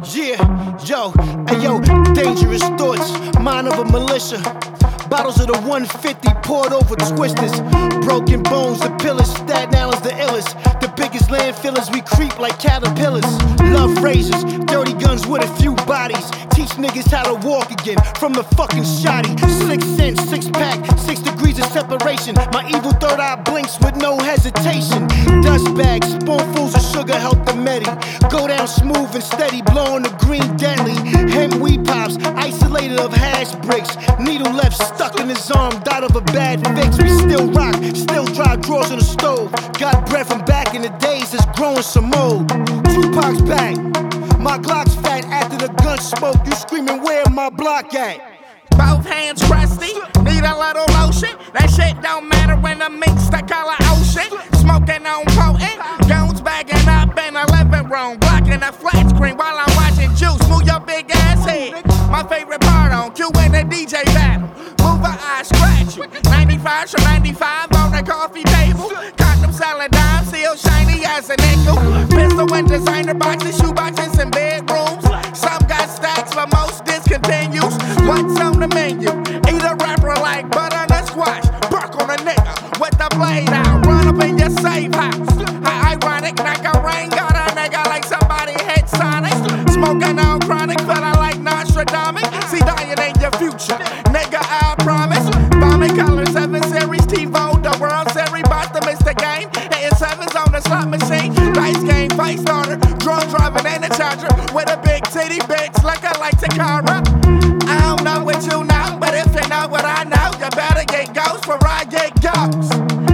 Yeah, yo, hey yo, dangerous thoughts, mind of a militia. Bottles of the 150 poured over twisters. Broken bones, the pillars, Staten Island's the illest. The biggest landfillers, we creep like caterpillars. Love razors, dirty guns with a few bodies. Teach niggas how to walk again from the fucking shoddy. 6 cents, 6 pack, 6 degrees of separation. My evil third eye blinks with no hesitation. Dust bags, spoonfuls of sugar help the medi. Go down smooth and steady, blowing the green deadly. Hemp weed pops, isolated of hash bricks. Needle left stuck in his arm, died of a bad fix. We still rock, still dry drawers on the stove. Got bread from back in the days that's growing some mold. Tupac's back, my Glock's fat after the gun smoke. You screaming, where my block at? Both hands crusty, need a little lotion. That shit don't matter when the mix the color ocean. Smoking on potent, goons bagging up in the living room, blocking the flat screen while I'm watching Juice move your big ass head. My favorite part on Q and the DJ battle. Move her eyes, scratch you. 95 from 95 on the coffee table. Condom selling dimes, still shiny as a nickel. Pistol and designer boxes, shoe boxes, and bedrooms. Some got stacks, but most discontinues. What's on the menu? Eat a rapper like butter and a squash. Bark on a nigga with the blade out. Run up in your safe house. How ironic, like a rain got a nigga like somebody hit Sonic. Smoking on chronic, feeling like Nostradamus. See, dying ain't your future, nigga, I promise. Bombing colors, 7 series, TiVo, the World Series, bout to miss the game. Hitting 7s on the slot machine. Dice game, face starter, drone driving and a charger. With a big titty bitch, like I like Takara. I don't know what you know, but if you know what I know, you better get ghost for I get ghost.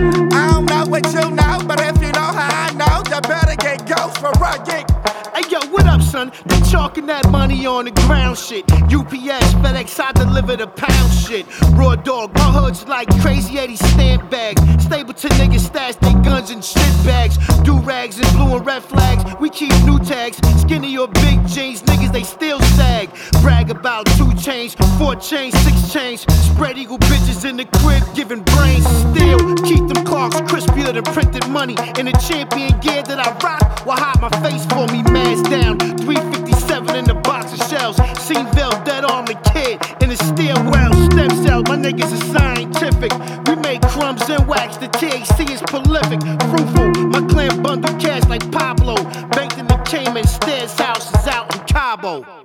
I don't know what you know, but if you know how I know, you better get ghost for I get. Hey yo, what up, son? They chalking that money on the ground shit. UPS, FedEx, I deliver the pound shit. Raw dog, my hood's like crazy 80 stamp bags. Stapleton niggas stash they guns in shit bags. Do rags and blue and red flags. We keep new tags. Skinny or big jeans, niggas they still sag. Brag about 2 chains, 4 chains, 6 chains. Spread eagle bitches in the crib, giving brains still. Keep them clocks crispier than printed money. In the champion gear that I rock, will hide my face for me, man's down. 357 in the box of shells. Seenville, dead arm the kid in the stairwell. Stem cells, my niggas are scientific. We make crumbs and wax, the THC is prolific. Fruitful, my clan bundle cash like Pablo. Banked in the Cayman, Stairs house is out in Cabo.